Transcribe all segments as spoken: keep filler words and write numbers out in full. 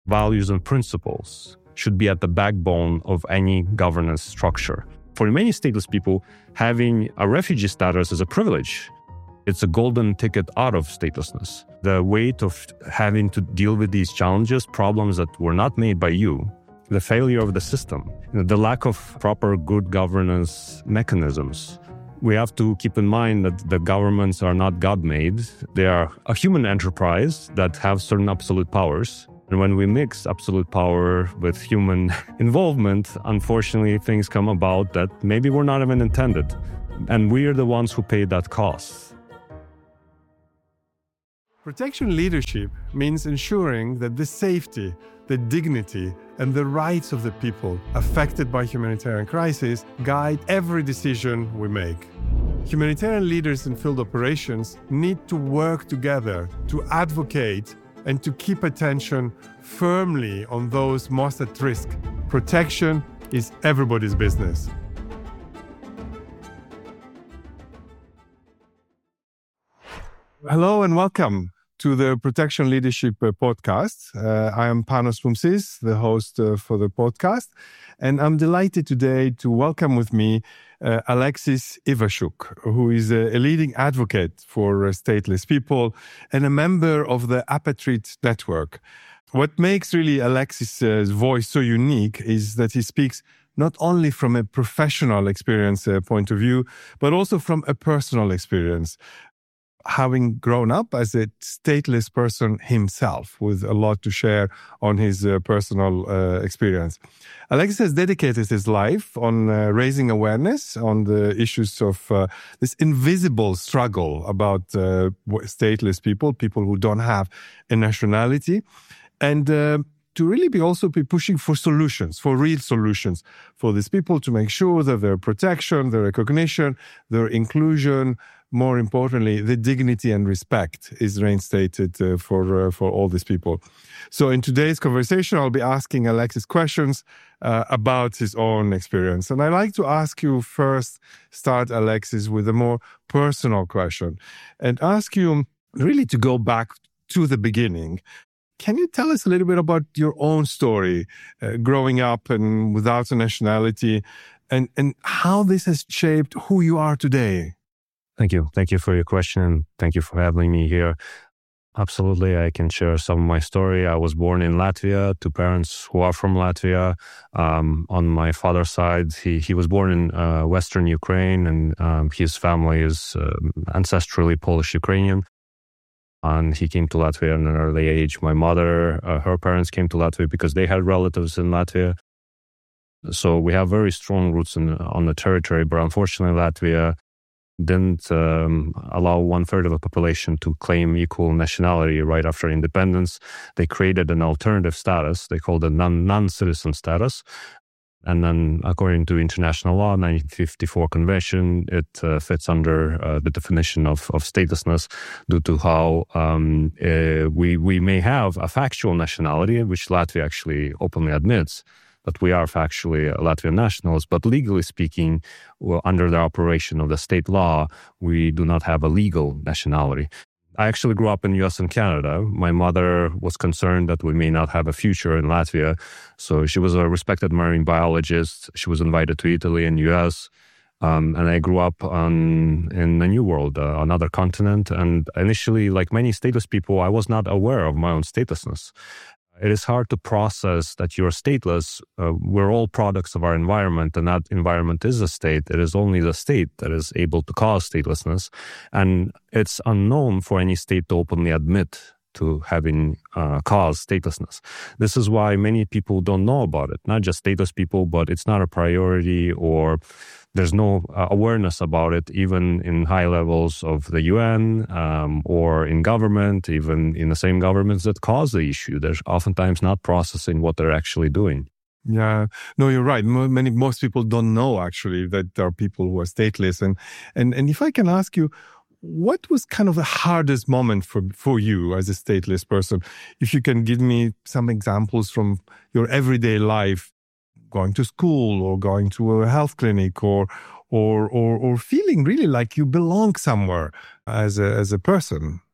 Values and principles should be at the backbone of any governance structure. For many stateless people, having a refugee status is a privilege. It's a golden ticket out of statelessness. The weight of having to deal with these challenges, problems that were not made by you, the failure of the system, the lack of proper good governance mechanisms. We have to keep in mind that the governments are not God-made. They are a human enterprise that have certain absolute powers. And when we mix absolute power with human involvement, unfortunately, things come about that maybe were not even intended. And we are the ones who pay that cost. Protection leadership means ensuring that the safety, the dignity, and the rights of the people affected by humanitarian crisis guide every decision we make. Humanitarian leaders in field operations need to work together to advocate and to keep attention firmly on those most at risk. Protection is everybody's business. Hello and welcome to the Protection Leadership uh, podcast. Uh, I am Panos Poumsis, the host uh, for the podcast, and I'm delighted today to welcome with me uh, Alexis Ivashuk, who is a, a leading advocate for uh, stateless people and a member of the Apatrid Network. What makes really Alexis' voice so unique is that he speaks not only from a professional experience uh, point of view, but also from a personal experience. Having grown up as a stateless person himself, with a lot to share on his uh, personal uh, experience. Alexis has dedicated his life on uh, raising awareness on the issues of uh, this invisible struggle about uh, stateless people, people who don't have a nationality, and uh, to really be also be pushing for solutions, for real solutions for these people, to make sure that their protection, their recognition, their inclusion, more importantly, the dignity and respect is reinstated uh, for uh, for all these people. So in today's conversation, I'll be asking Alexis questions uh, about his own experience. And I'd like to ask you first, start, Alexis, with a more personal question and ask you really to go back to the beginning. Can you tell us a little bit about your own story, uh, growing up and without a nationality, and, and how this has shaped who you are today? Thank you. Thank you for your question, and thank you for having me here. Absolutely, I can share some of my story. I was born in Latvia to parents who are from Latvia. Um, on my father's side, he, he was born in uh, Western Ukraine, and um, his family is uh, ancestrally Polish-Ukrainian. And he came to Latvia at an early age. My mother, uh, her parents came to Latvia because they had relatives in Latvia. So we have very strong roots in, on the territory, but unfortunately Latvia didn't um, allow one third of the population to claim equal nationality right after independence. They created an alternative status. They called it non, non-citizen status. And then according to international law, nineteen fifty-four convention, it uh, fits under uh, the definition of, of statelessness due to how um, uh, we, we may have a factual nationality, which Latvia actually openly admits, that we are factually Latvian nationals, but legally speaking, well, under the operation of the state law, we do not have a legal nationality. I actually grew up in U S and Canada. My mother was concerned that we may not have a future in Latvia, so she was a respected marine biologist. She was invited to Italy and U S, um, and I grew up on in the New World, uh, another continent. And initially, like many stateless people, I was not aware of my own statelessness. It is hard to process that you're stateless. Uh, we're all products of our environment, and that environment is a state. It is only the state that is able to cause statelessness. And it's unknown for any state to openly admit to having uh, caused statelessness. This is why many people don't know about it, not just stateless people, but it's not a priority, or there's no uh, awareness about it, even in high levels of the U N um, or in government, even in the same governments that cause the issue. They're oftentimes not processing what they're actually doing. Yeah, no, you're right. Many, most people don't know actually that there are people who are stateless. And, and, and if I can ask you, what was kind of the hardest moment for, for you as a stateless person? If you can give me some examples from your everyday life, going to school or going to a health clinic, or or or, or feeling really like you belong somewhere as a, as a person.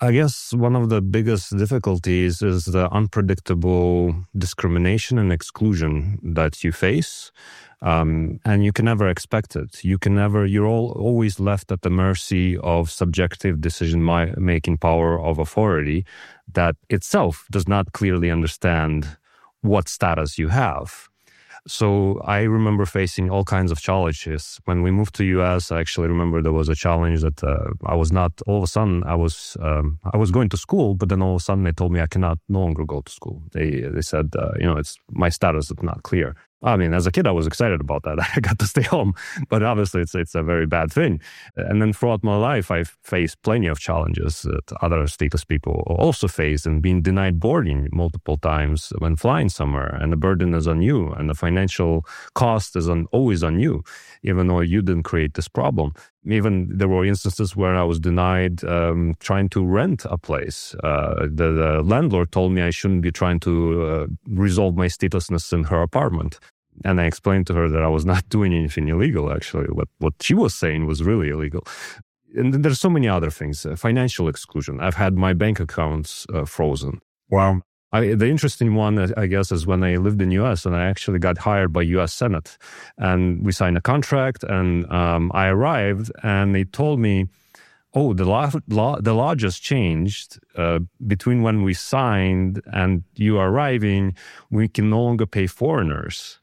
I guess one of the biggest difficulties is the unpredictable discrimination and exclusion that you face. Um, and you can never expect it. You can never, you're all, always left at the mercy of subjective decision-making power of authority that itself does not clearly understand what status you have. So I remember facing all kinds of challenges. When we moved to U S, I actually remember there was a challenge that uh, I was not, all of a sudden I was um, I was going to school, but then all of a sudden they told me I cannot no longer go to school. They they said, uh, you know, it's my status is not clear. I mean, as a kid, I was excited about that. I got to stay home, but obviously it's it's a very bad thing. And then throughout my life, I've faced plenty of challenges that other stateless people also face, and being denied boarding multiple times when flying somewhere, and the burden is on you, and the financial cost is on always on you, even though you didn't create this problem. Even there were instances where I was denied um, trying to rent a place. Uh, the, the landlord told me I shouldn't be trying to uh, resolve my statelessness in her apartment. And I explained to her that I was not doing anything illegal, actually. What, what she was saying was really illegal. And then there's so many other things. Uh, financial exclusion. I've had my bank accounts uh, frozen. Wow. I, the interesting one, I guess, is when I lived in U S and I actually got hired by U S Senate, and we signed a contract, and um, I arrived and they told me, oh, the law, law the law just changed uh, between when we signed and you arriving, we can no longer pay foreigners.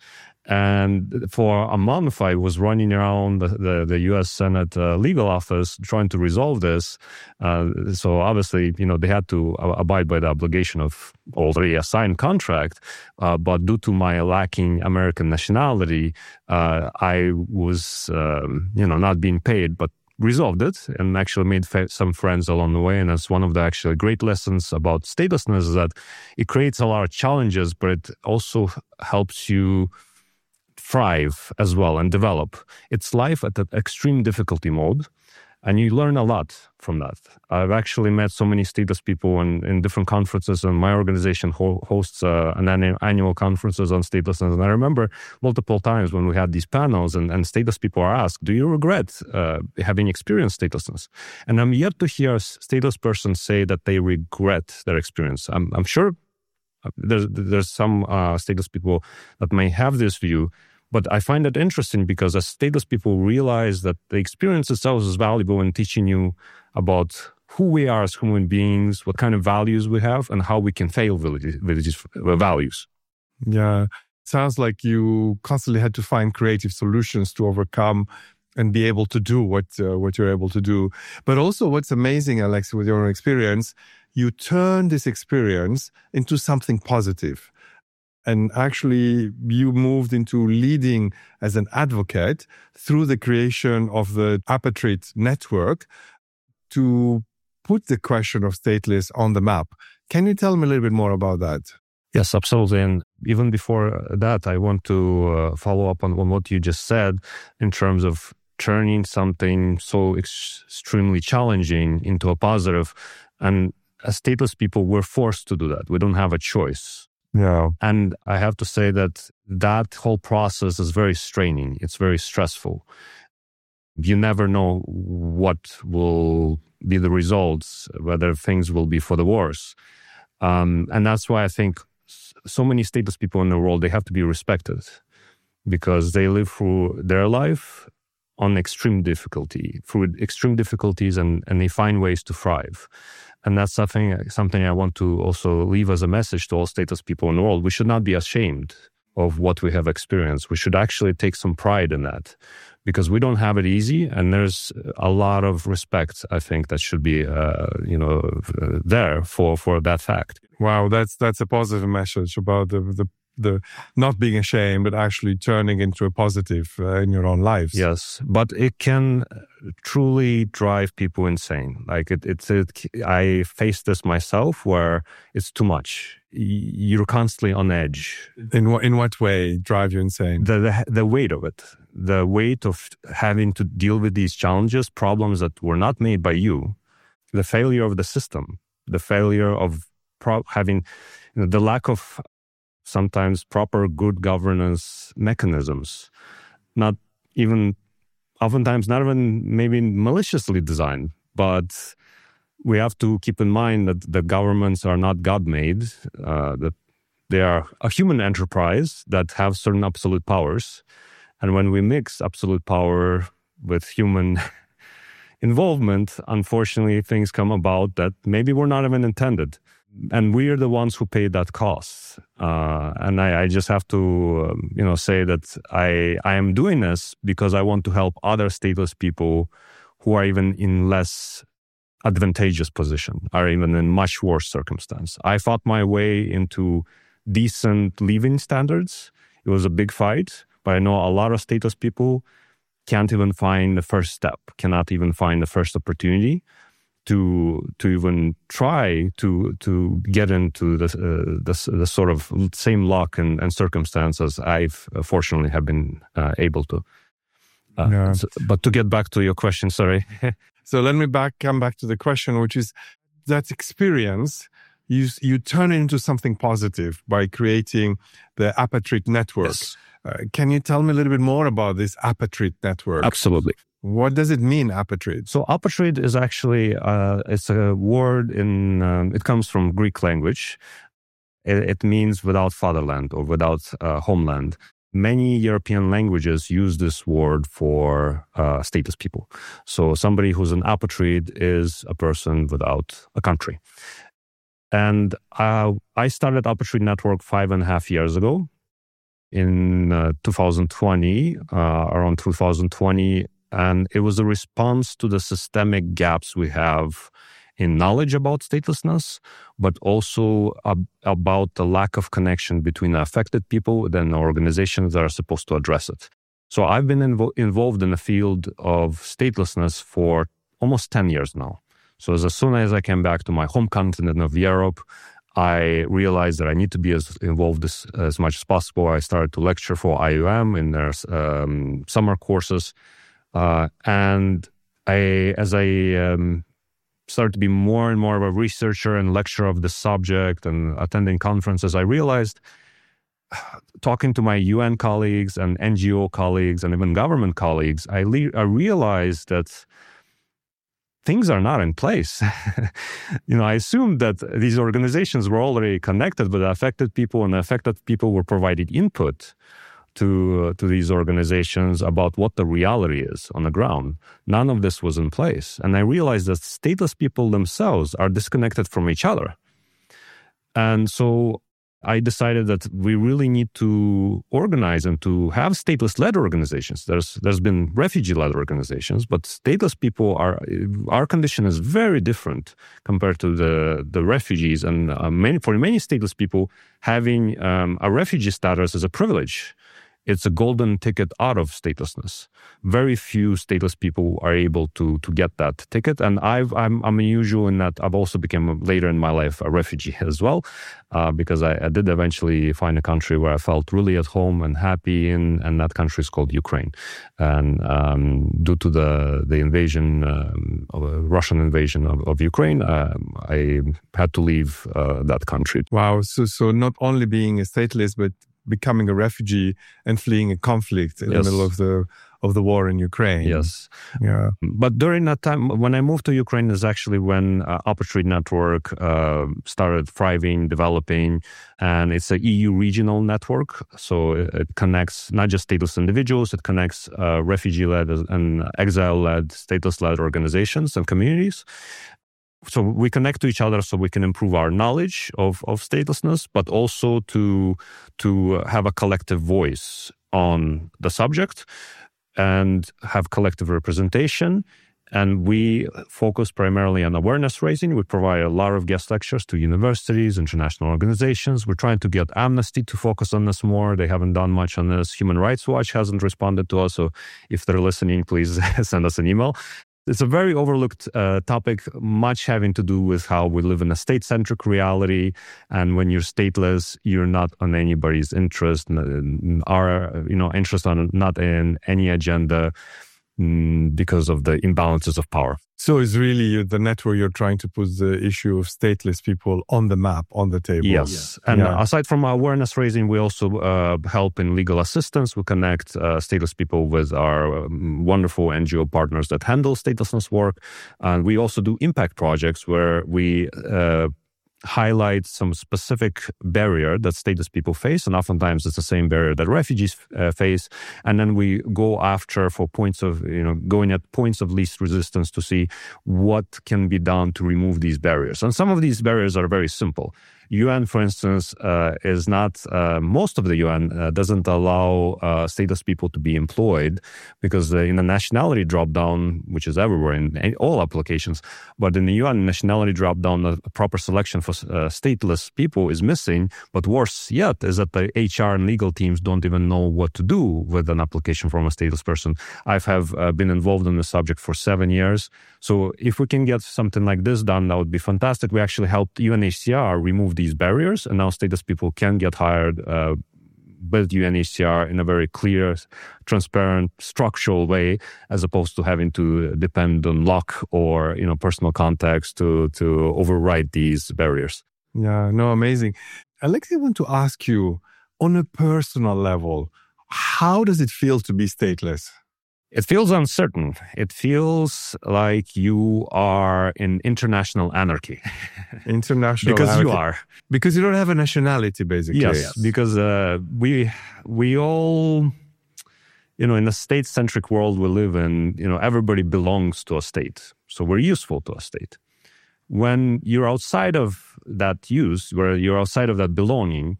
And for a month, I was running around the, the, the U S Senate uh, legal office trying to resolve this. Uh, so obviously, you know, they had to abide by the obligation of already a signed contract. Uh, but due to my lacking American nationality, uh, I was, um, you know, not being paid, but resolved it and actually made fa- some friends along the way. And that's one of the actually great lessons about statelessness, is that it creates a lot of challenges, but it also helps you thrive as well and develop. It's life at the extreme difficulty mode, and you learn a lot from that. I've actually met so many stateless people in, in different conferences, and my organization ho- hosts uh, an annual, annual conferences on statelessness. And I remember multiple times when we had these panels and, and stateless people are asked, do you regret uh, having experienced statelessness? And I'm yet to hear a stateless person say that they regret their experience. I'm, I'm sure there's, there's some uh, stateless people that may have this view, but I find it interesting because as stateless people realize that the experience itself is valuable in teaching you about who we are as human beings, what kind of values we have, and how we can fail with these values. Yeah, sounds like you constantly had to find creative solutions to overcome and be able to do what uh, what you're able to do. But also what's amazing, Alex, with your own experience, you turn this experience into something positive. And actually, you moved into leading as an advocate through the creation of the Apatrit network to put the question of stateless on the map. Can you tell me a little bit more about that? Yes, absolutely. And even before that, I want to uh, follow up on, on what you just said in terms of turning something so ex- extremely challenging into a positive. And as stateless people, we're forced to do that. We don't have a choice. Yeah. And I have to say that that whole process is very straining. It's very stressful. You never know what will be the results, whether things will be for the worse. Um, and that's why I think so many stateless people in the world, they have to be respected because they live through their life on extreme difficulty, through extreme difficulties, and, and they find ways to thrive. And that's something something I want to also leave as a message to all stateless people in the world. We should not be ashamed of what we have experienced. We should actually take some pride in that because we don't have it easy. And there's a lot of respect, I think, that should be, uh, you know, there for, for that fact. Wow, that's that's a positive message about the the the not being ashamed, but actually turning into a positive uh, in your own lives. Yes, but it can truly drive people insane. Like it, it's, it, I faced this myself where it's too much. You're constantly on edge. In what in what way drive you insane? The, the the weight of it, the weight of having to deal with these challenges, problems that were not made by you, the failure of the system, the failure of pro- having, you know, the lack of sometimes proper good governance mechanisms, not even, oftentimes not even maybe maliciously designed, but we have to keep in mind that the governments are not God-made, uh, that they are a human enterprise that have certain absolute powers. And when we mix absolute power with human involvement, unfortunately, things come about that maybe were not even intended. And we are the ones who pay that cost. Uh, and I, I just have to, um, you know, say that I, I am doing this because I want to help other stateless people who are even in less advantageous position, are even in much worse circumstance. I fought my way into decent living standards. It was a big fight, but I know a lot of stateless people can't even find the first step, cannot even find the first opportunity to to even try to to get into the uh, the, the sort of same luck and, and circumstances I've uh, fortunately have been uh, able to. Uh, yeah. so, but to get back to your question, sorry. So let me back come back to the question, which is that experience. You you turn it into something positive by creating the Apatrid network. Yes. Uh, can you tell me a little bit more about this Apatrid network? Absolutely. What does it mean, Apatrid? So Apatrid is actually uh, it's a word in um, it comes from Greek language. It, it means without fatherland or without uh, homeland. Many European languages use this word for uh, stateless people. So somebody who's an Apatrid is a person without a country. And uh, I started Apatrid Network five and a half years ago. In uh, two thousand twenty, uh, around two thousand twenty, and it was a response to the systemic gaps we have in knowledge about statelessness, but also ab- about the lack of connection between the affected people and the organizations that are supposed to address it. So I've been invo- involved in the field of statelessness for almost ten years now. So as soon as I came back to my home continent of Europe, I realized that I need to be as involved as, as much as possible. I started to lecture for I U M in their um, summer courses. Uh, and I, as I um, started to be more and more of a researcher and lecturer of the subject and attending conferences, I realized, talking to my U N colleagues and N G O colleagues and even government colleagues, I, le- I realized that things are not in place. You know, I assumed that these organizations were already connected with the affected people, and the affected people were provided input to uh, to these organizations about what the reality is on the ground. None of this was in place. And I realized that stateless people themselves are disconnected from each other. And so I decided that we really need to organize and to have stateless-led organizations. There's there's been refugee-led organizations, but stateless people are our condition is very different compared to the the refugees. And uh, many for many stateless people, having um, a refugee status is a privilege. It's a golden ticket out of statelessness. Very few stateless people are able to to get that ticket, and I've, I'm I'm unusual in that I've also become later in my life a refugee as well, uh, because I, I did eventually find a country where I felt really at home and happy in, and that country is called Ukraine. And um, due to the the invasion, um, of a Russian invasion of, of Ukraine, uh, I had to leave uh, that country. Wow! So so not only being a stateless, but becoming a refugee and fleeing a conflict in yes. the middle of the of the war in Ukraine. Yes. Yeah. But during that time, when I moved to Ukraine, is actually when uh, Apatrid Network uh, started thriving, developing, and it's a E U regional network. So it, it connects not just stateless individuals, it connects uh, refugee-led and exile-led, stateless-led organizations and communities. So we connect to each other so we can improve our knowledge of, of statelessness, but also to to have a collective voice on the subject and have collective representation. And we focus primarily on awareness raising. We provide a lot of guest lectures to universities, international organizations. We're trying to get Amnesty to focus on this more. They haven't done much on this. Human Rights Watch hasn't responded to us. So if they're listening, please send us an email. It's a very overlooked uh, topic, much having to do with how we live in a state-centric reality. And when you're stateless, you're not on anybody's interest, our you know interest on not in any agenda mm, because of the imbalances of power. So it's really the network you're trying to put the issue of stateless people on the map, on the table. Yes. Yeah. And yeah. aside from awareness raising, we also uh, help in legal assistance. We connect uh, stateless people with our um, wonderful N G O partners that handle statelessness work. And we also do impact projects where we uh, highlight some specific barrier that stateless people face, and oftentimes it's the same barrier that refugees uh, face. And then we go after for points of, you know, going at points of least resistance to see what can be done to remove these barriers. And some of these barriers are very simple. U N, for instance, uh, is not, uh, most of the U N uh, doesn't allow uh, stateless people to be employed because uh, in the nationality drop-down, which is everywhere in any, all applications, but in the U N nationality drop-down, a proper selection for uh, stateless people is missing. But worse yet is that the H R and legal teams don't even know what to do with an application from a stateless person. I have uh, been involved in the subject for seven years. So if we can get something like this done, that would be fantastic. We actually helped U N H C R remove these barriers, and now stateless people can get hired uh, with U N H C R in a very clear, transparent, structural way, as opposed to having to depend on luck or, you know, personal contacts to to override these barriers. Yeah, no, amazing. Alexei, I want to ask you, on a personal level, how does it feel to be stateless? It feels uncertain. It feels like you are in international anarchy. International because anarchy. you are. Because you don't have a nationality, basically. Yes, yes. because uh, we we all, you know, in a state-centric world we live in, you know, everybody belongs to a state. So we're useful to a state. When you're outside of that use, where you're outside of that belonging,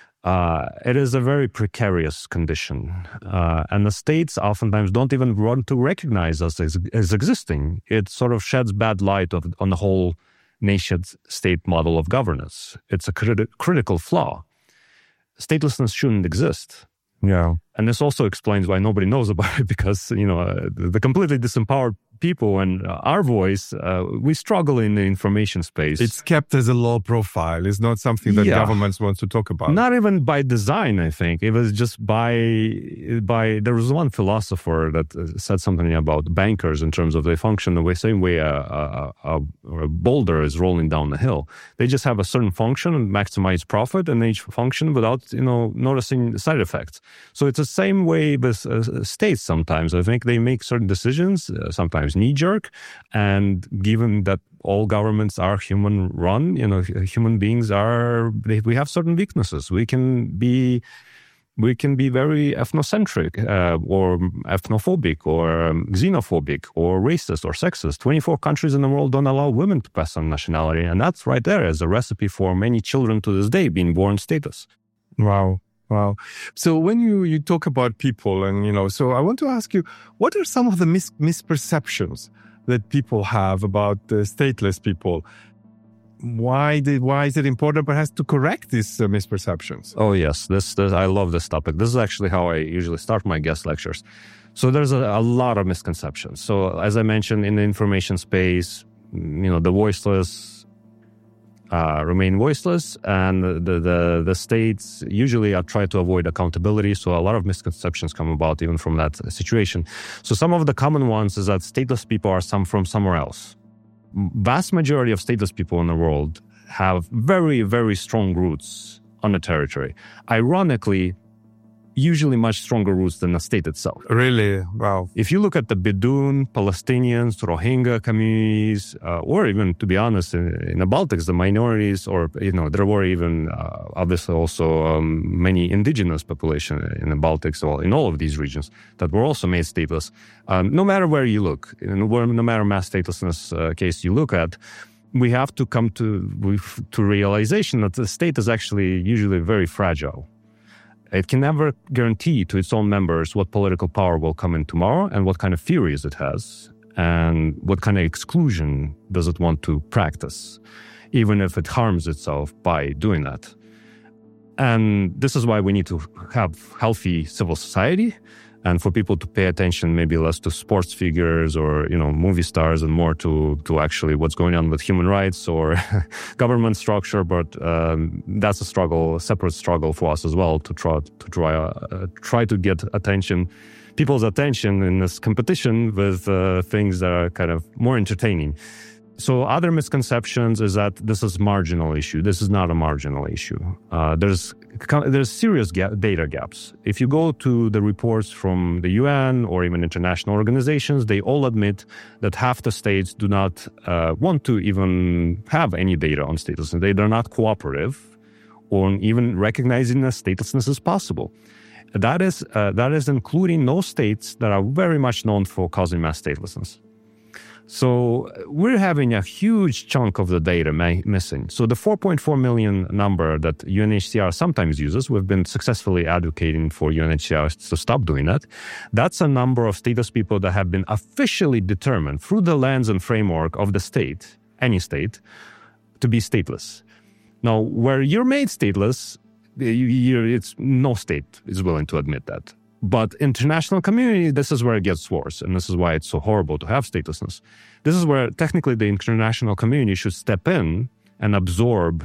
Uh, it is a very precarious condition. Uh, and the states oftentimes don't even want to recognize us as, as existing. It sort of sheds bad light of, on the whole nation-state model of governance. It's a criti- critical flaw. Statelessness shouldn't exist. Yeah. And this also explains why nobody knows about it, because, you know, uh, the completely disempowered people and uh, our voice, uh, we struggle in the information space. It's kept as a low profile. It's not something that yeah. governments want to talk about. Not even by design, I think. It was just by, by there was one philosopher that said something about bankers in terms of they function the way, same way a, a, a, a boulder is rolling down the hill. They just have a certain function and maximize profit, and they function without, you know, noticing side effects. So it's the same way with uh, states sometimes. I think they make certain decisions, uh, sometimes knee-jerk, and given that all governments are human-run, you know, human beings are, they, we have certain weaknesses. We can be, we can be very ethnocentric, uh, or ethnophobic, or um, xenophobic, or racist, or sexist. twenty-four countries in the world don't allow women to pass on nationality, and that's right there as a recipe for many children to this day being born stateless. Wow. Wow. So when you, you talk about people and, you know, so I want to ask you, what are some of the mis- misperceptions that people have about uh, stateless people? Why did, why is it important perhaps to correct these uh, misperceptions? Oh, yes. This, this I love this topic. This is actually how I usually start my guest lectures. So there's a, a lot of misconceptions. So as I mentioned, in the information space, you know, the voiceless Uh, remain voiceless, and the, the the states usually are try to avoid accountability. So a lot of misconceptions come about even from that situation. So some of the common ones is that stateless people are some from somewhere else. Vast majority of stateless people in the world have very, very strong roots on the territory. Ironically, usually much stronger roots than the state itself. Really? Wow. If you look at the Bedouin, Palestinians, Rohingya communities, uh, or even, to be honest, in, in the Baltics, the minorities, or, you know, there were even, uh, obviously also um, many indigenous population in the Baltics, or in all of these regions, that were also made stateless. Um, no matter where you look, no matter mass statelessness uh, case you look at, we have to come to, to realization that the state is actually usually very fragile. It can never guarantee to its own members what political power will come in tomorrow and what kind of theories it has and what kind of exclusion does it want to practice, even if it harms itself by doing that. And this is why we need to have healthy civil society, and for people to pay attention maybe less to sports figures or, you know, movie stars and more to, to actually what's going on with human rights or government structure. But um, that's a struggle, a separate struggle for us as well to try to try, uh, try to get attention people's attention in this competition with uh, things that are kind of more entertaining. So other misconceptions is that this is marginal issue. This is not a marginal issue. Uh, there's there's serious gap, data gaps. If you go to the reports from the U N or even international organizations, they all admit that half the states do not uh, want to even have any data on statelessness. They are not cooperative on even recognizing that statelessness is possible. That is uh, that is including those states that are very much known for causing mass statelessness. So we're having a huge chunk of the data ma- missing. So the four point four million number that U N H C R sometimes uses, we've been successfully advocating for U N H C R to stop doing that. That's a number of stateless people that have been officially determined through the lens and framework of the state, any state, to be stateless. Now, where you're made stateless, you, you're, it's no state is willing to admit that. But international community, this is where it gets worse. And this is why it's so horrible to have statelessness. This is where technically the international community should step in and absorb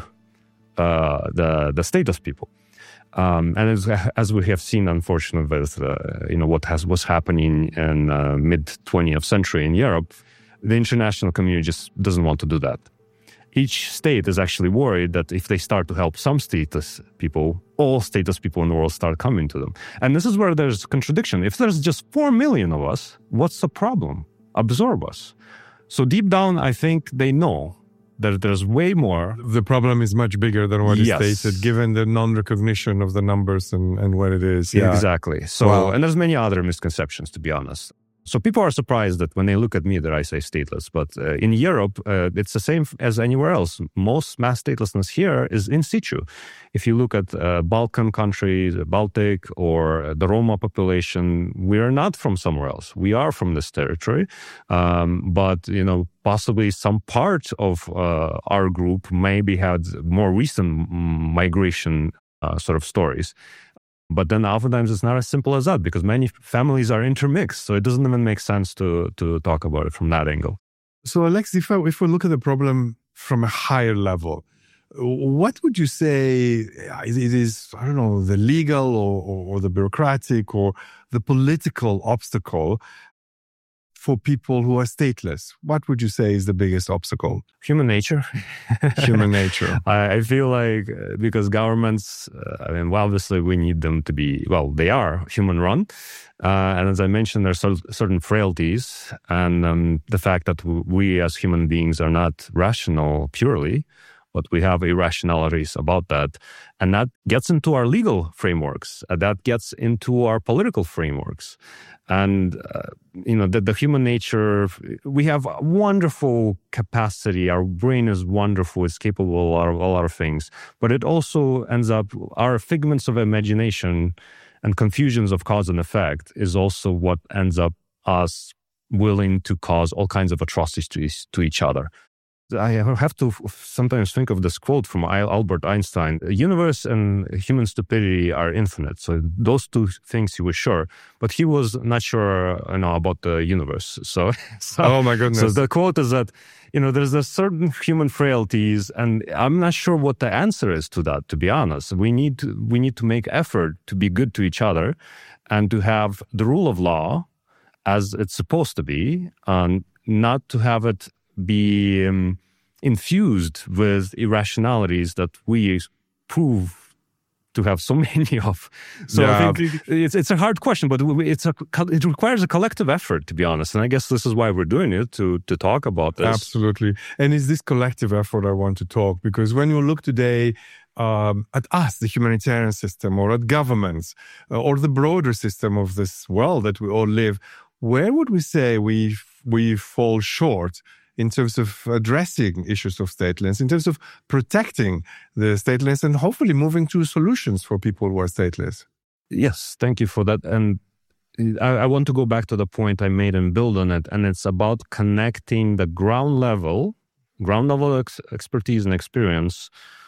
uh, the, the stateless people. Um, and as, as we have seen, unfortunately, with uh, you know what has was happening in uh, mid twentieth century in Europe, the international community just doesn't want to do that. Each state is actually worried that if they start to help some stateless people, all stateless people in the world start coming to them. And this is where there's contradiction. If there's just four million of us, what's the problem? Absorb us. So deep down, I think they know that there's way more. The problem is much bigger than what yes. is stated, given the non-recognition of the numbers and, and what it is. Yeah, exactly. So, wow. And there's many other misconceptions, to be honest. So people are surprised that when they look at me that I say stateless. But uh, in Europe, uh, it's the same as anywhere else. Most mass statelessness here is in situ. If you look at uh, Balkan countries, Baltic, or the Roma population, we are not from somewhere else. We are from this territory. Um, but, you know, possibly some part of uh, our group maybe had more recent migration uh, sort of stories. But then oftentimes it's not as simple as that because many families are intermixed. So it doesn't even make sense to to talk about it from that angle. So Alex, if, I, if we look at the problem from a higher level, what would you say it is, I don't know, the legal or, or, or the bureaucratic or the political obstacle for people who are stateless? What would you say is the biggest obstacle? Human nature. Human nature. I, I feel like uh, because governments, uh, I mean, well, obviously we need them to be, well, they are human run. Uh, and as I mentioned, there's certain frailties. And um, the fact that we as human beings are not rational purely, but we have irrationalities about that. And that gets into our legal frameworks. Uh, that gets into our political frameworks. And, uh, you know, the, the human nature, we have a wonderful capacity. Our brain is wonderful. It's capable of a lot of things. But it also ends up, our figments of imagination and confusions of cause and effect is also what ends up us willing to cause all kinds of atrocities to, to each other. I have to sometimes think of this quote from Albert Einstein: "The universe and human stupidity are infinite." So those two things he was sure, but he was not sure, you know, about the universe. So, so oh my goodness! So the quote is that, you know, there's a certain human frailties, and I'm not sure what the answer is to that. To be honest, we need to we need to make effort to be good to each other, and to have the rule of law as it's supposed to be, and not to have it be um, infused with irrationalities that we prove to have so many of. So yeah. I think it's it's a hard question, but it's a it requires a collective effort, to be honest. And I guess this is why we're doing it, to to talk about this. Absolutely. And it's this collective effort I want to talk, because when you look today um, at us, the humanitarian system, or at governments, uh, or the broader system of this world that we all live, where would we say we we fall short in terms of addressing issues of statelessness, in terms of protecting the stateless and hopefully moving to solutions for people who are stateless? Yes, thank you for that. And I, I want to go back to the point I made and build on it. And it's about connecting the ground level, ground level ex- expertise and experience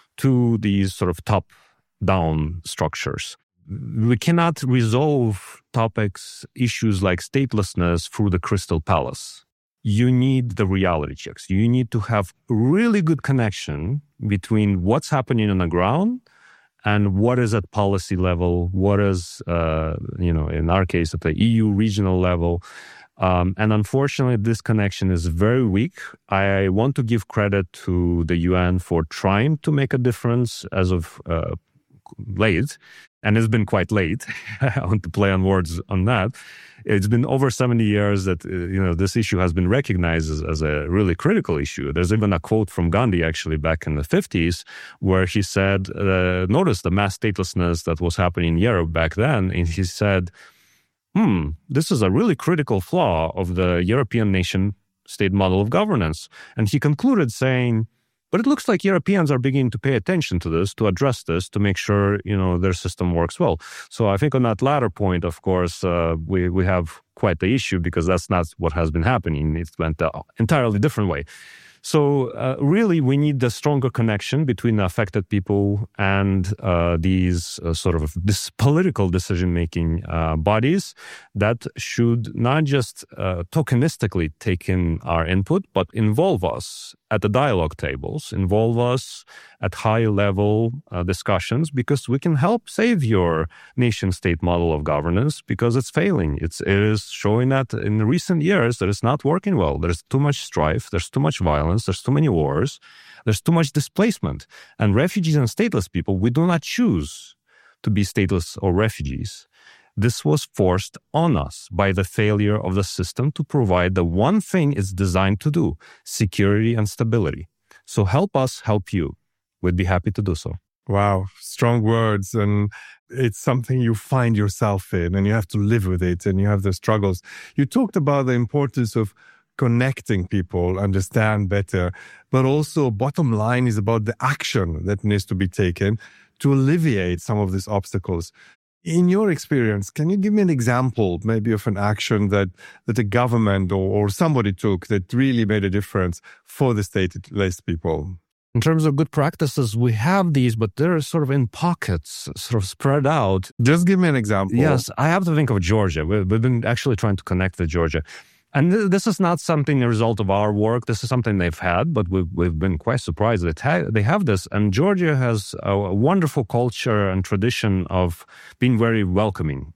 to these sort of top-down structures. We cannot resolve topics, issues like statelessness through the crystal palace. You need the reality checks. You need to have really good connection between what's happening on the ground and what is at policy level, what is, uh, you know, in our case, at the E U regional level. Um, and unfortunately, this connection is very weak. I want to give credit to the U N for trying to make a difference as of uh, late, and it's been quite late. I want to play on words on that. It's been over seventy years that uh, you know this issue has been recognized as, as a really critical issue. There's even a quote from Gandhi, actually, back in the fifties, where he said, uh, notice the mass statelessness that was happening in Europe back then, and he said, hmm, this is a really critical flaw of the European nation-state model of governance. And he concluded saying, but it looks like Europeans are beginning to pay attention to this, to address this, to make sure, you know, their system works well. So I think on that latter point, of course, uh, we, we have quite the issue, because that's not what has been happening. It went an entirely different way. So uh, really, we need a stronger connection between the affected people and uh, these uh, sort of this political decision-making uh, bodies that should not just uh, tokenistically take in our input, but involve us at the dialogue tables, involve us at high-level uh, discussions, because we can help save your nation-state model of governance, because it's failing. It's, it is showing that in recent years that it's not working well. There's too much strife, there's too much violence, there's too many wars, there's too much displacement. And refugees and stateless people, we do not choose to be stateless or refugees. This was forced on us by the failure of the system to provide the one thing it's designed to do, security and stability. So help us help you. We'd be happy to do so. Wow, strong words. And it's something you find yourself in, and you have to live with it, and you have the struggles. You talked about the importance of connecting people, understand better, but also bottom line is about the action that needs to be taken to alleviate some of these obstacles. In your experience, can you give me an example maybe of an action that, that a government or, or somebody took that really made a difference for the stateless people? In terms of good practices, we have these, but they're sort of in pockets, sort of spread out. Just give me an example. Yes, I have to think of Georgia. We've been actually trying to connect with Georgia. And th- this is not something a result of our work. This is something they've had, but we've, we've been quite surprised that ha- they have this. And Georgia has a, a wonderful culture and tradition of being very welcoming.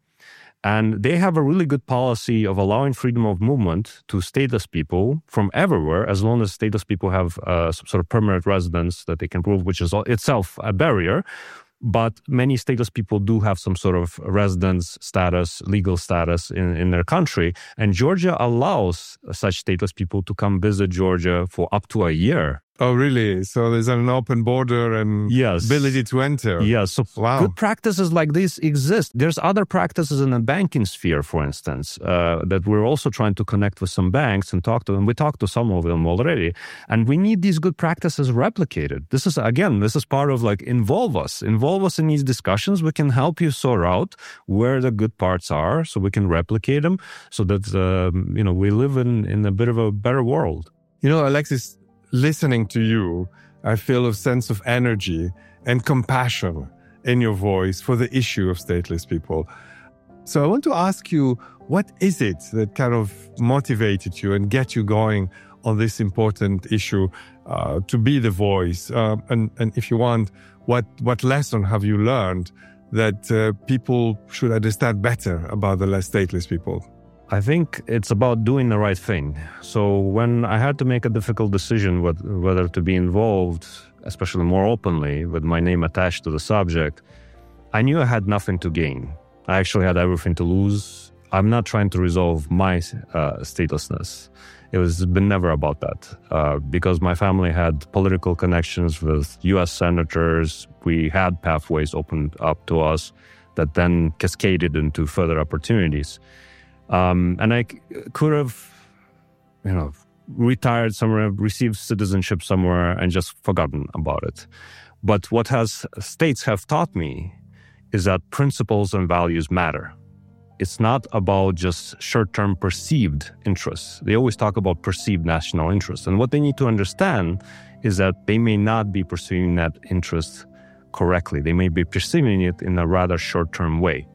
And they have a really good policy of allowing freedom of movement to stateless people from everywhere, as long as stateless people have uh, some sort of permanent residence that they can prove, which is itself a barrier. But many stateless people do have some sort of residence status, legal status in, in their country. And Georgia allows such stateless people to come visit Georgia for up to a year. Oh, really? So there's an open border and yes. ability to enter. Yes. So wow. Good practices like this exist. There's other practices in the banking sphere, for instance, uh, that we're also trying to connect with some banks and talk to them. We talked to some of them already. And we need these good practices replicated. This is, again, this is part of like involve us. Involve us in these discussions. We can help you sort out where the good parts are so we can replicate them so that, uh, you know, we live in, in a bit of a better world. You know, Alexis, listening to you, I feel a sense of energy and compassion in your voice for the issue of stateless people. So I want to ask you, what is it that kind of motivated you and get you going on this important issue uh, to be the voice? Uh, and, and if you want, what, what lesson have you learned that uh, people should understand better about the less stateless people? I think it's about doing the right thing. So when I had to make a difficult decision whether to be involved, especially more openly, with my name attached to the subject, I knew I had nothing to gain. I actually had everything to lose. I'm not trying to resolve my uh, statelessness. It was been never about that. Uh, because my family had political connections with U S senators, we had pathways opened up to us that then cascaded into further opportunities. Um, and I c- could have, you know, retired somewhere, received citizenship somewhere, and just forgotten about it. But what has states have taught me is that principles and values matter. It's not about just short-term perceived interests. They always talk about perceived national interests. And what they need to understand is that they may not be pursuing that interest correctly. They may be perceiving it in a rather short-term way.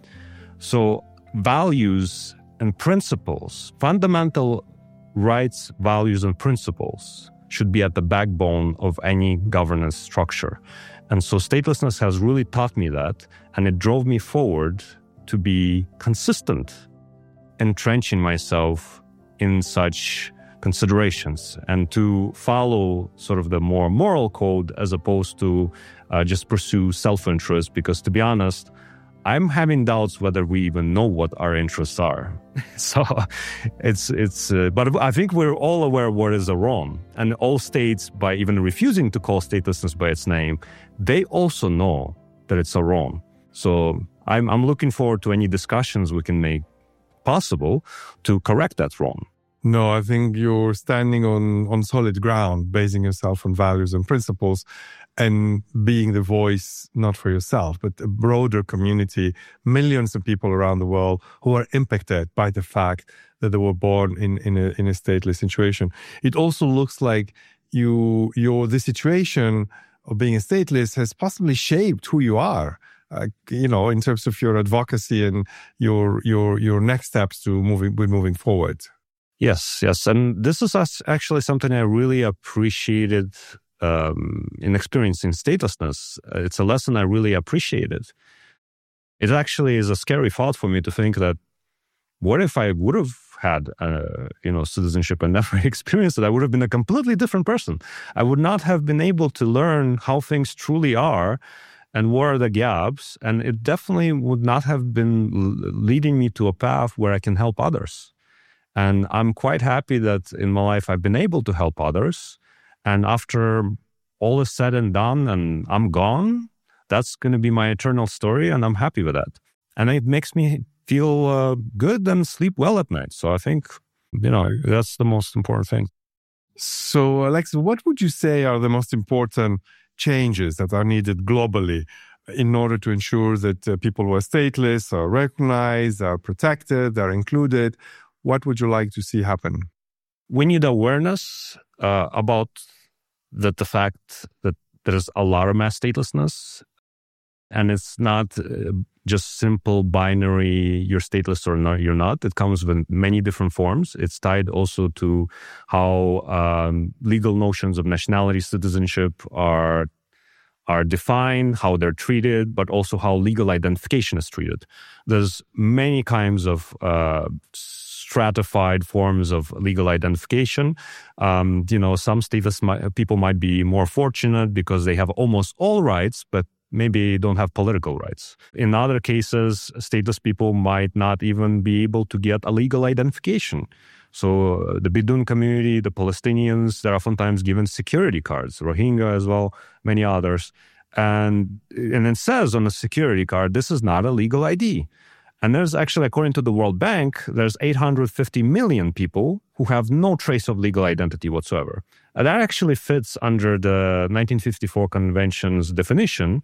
So values and principles, fundamental rights, values, and principles should be at the backbone of any governance structure. And so statelessness has really taught me that, and it drove me forward to be consistent, entrenching myself in such considerations and to follow sort of the more moral code as opposed to uh, just pursue self-interest. Because to be honest, I'm having doubts whether we even know what our interests are. so it's, it's, uh, but I think we're all aware of what is a wrong. And all states, by even refusing to call statelessness by its name, they also know that it's a wrong. So I'm, I'm looking forward to any discussions we can make possible to correct that wrong. No, I think you're standing on, on solid ground, basing yourself on values and principles, and being the voice, not for yourself, but a broader community, millions of people around the world who are impacted by the fact that they were born in, in, a, in a stateless situation. It also looks like you, your, the situation of being a stateless has possibly shaped who you are. Uh, you know, in terms of your advocacy and your your your next steps to moving with moving forward. Yes, yes. And this is actually something I really appreciated um, in experiencing statelessness. It's a lesson I really appreciated. It actually is a scary thought for me to think that what if I would have had, uh, you know, citizenship and never experienced it? I would have been a completely different person. I would not have been able to learn how things truly are and what are the gaps. And it definitely would not have been leading me to a path where I can help others. And I'm quite happy that in my life I've been able to help others. And after all is said and done and I'm gone, that's going to be my eternal story. And I'm happy with that. And it makes me feel uh, good and sleep well at night. So I think, you know, that's the most important thing. So, Alexis, what would you say are the most important changes that are needed globally in order to ensure that uh, people who are stateless are recognized, are protected, are included? What would you like to see happen? We need awareness uh, about that the fact that there's a lot of mass statelessness, and it's not uh, just simple binary, you're stateless or not, you're not. It comes with many different forms. It's tied also to how um, legal notions of nationality, citizenship are are defined, how they're treated, but also how legal identification is treated. There's many kinds of uh, stratified forms of legal identification. Um, you know, some stateless might, people might be more fortunate because they have almost all rights, but maybe don't have political rights. In other cases, stateless people might not even be able to get a legal identification. So uh, the Bidun community, the Palestinians, they're oftentimes given security cards, Rohingya as well, many others. And, and it says on the security card, this is not a legal I D. And there's actually, according to the World Bank, there's eight hundred fifty million people who have no trace of legal identity whatsoever. And that actually fits under the nineteen fifty-four Convention's definition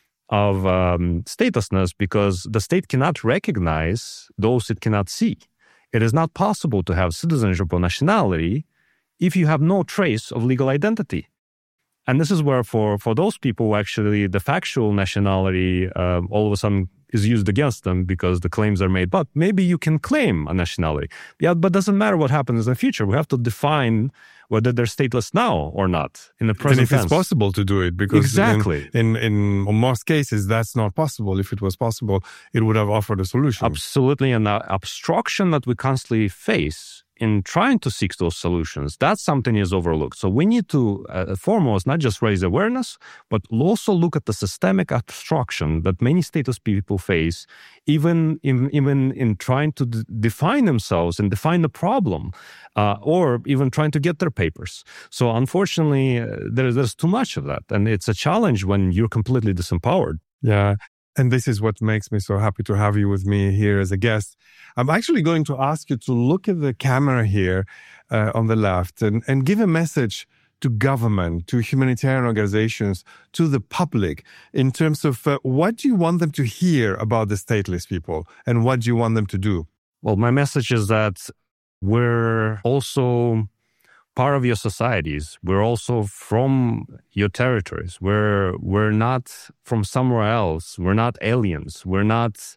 of um, statelessness, because the state cannot recognize those it cannot see. It is not possible to have citizenship or nationality if you have no trace of legal identity. And this is where for, for those people, actually, the factual nationality uh, all of a sudden is used against them because the claims are made. But maybe you can claim a nationality. Yeah, but it doesn't matter what happens in the future. We have to define whether they're stateless now or not in the present tense. And if tense. it's possible to do it, because exactly. in, in, in most cases, that's not possible. If it was possible, it would have offered a solution. Absolutely. And the obstruction that we constantly face in trying to seek those solutions, that's something is overlooked. So we need to, uh, foremost, not just raise awareness, but also look at the systemic obstruction that many stateless people face, even in, even in trying to d- define themselves and define the problem, uh, or even trying to get their papers. So unfortunately, uh, there, there's too much of that. And it's a challenge when you're completely disempowered. Yeah. And this is what makes me so happy to have you with me here as a guest. I'm actually going to ask you to look at the camera here uh, on the left and, and give a message to government, to humanitarian organizations, to the public in terms of uh, what do you want them to hear about the stateless people and what do you want them to do? Well, my message is that we're also part of your societies. We're also from your territories. We're we're not from somewhere else. We're not aliens. We're not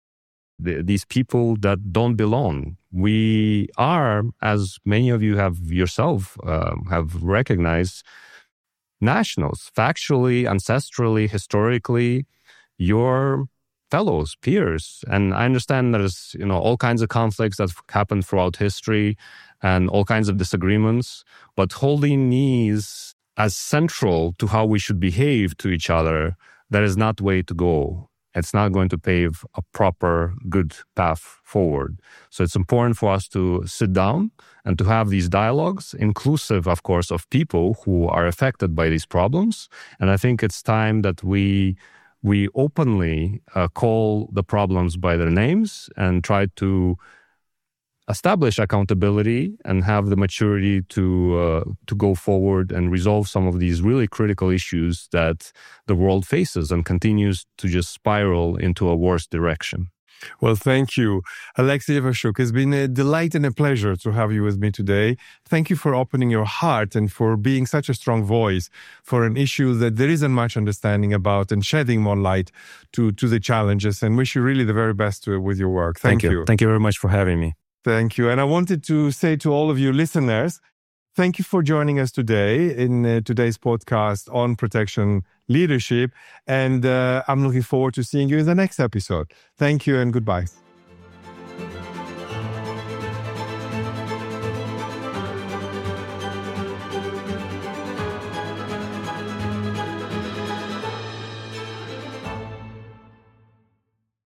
the, these people that don't belong. We are, as many of you have yourself uh, have recognized, nationals, factually, ancestrally, historically, your fellows, peers. And I understand there's, you know, all kinds of conflicts that have happened throughout history and all kinds of disagreements, but holding these as central to how we should behave to each other, that is not the way to go. It's not going to pave a proper, good path forward. So it's important for us to sit down and to have these dialogues, inclusive, of course, of people who are affected by these problems. And I think it's time that we we openly uh, call the problems by their names and try to establish accountability and have the maturity to uh, to go forward and resolve some of these really critical issues that the world faces and continues to just spiral into a worse direction. Well, thank you, Alexei Ivashuk. It's been a delight and a pleasure to have you with me today. Thank you for opening your heart and for being such a strong voice for an issue that there isn't much understanding about and shedding more light to, to the challenges, and wish you really the very best to, with your work. Thank, Thank you. you. Thank you very much for having me. Thank you. And I wanted to say to all of you listeners, thank you for joining us today in uh, today's podcast on protection leadership. And uh, I'm looking forward to seeing you in the next episode. Thank you and goodbye.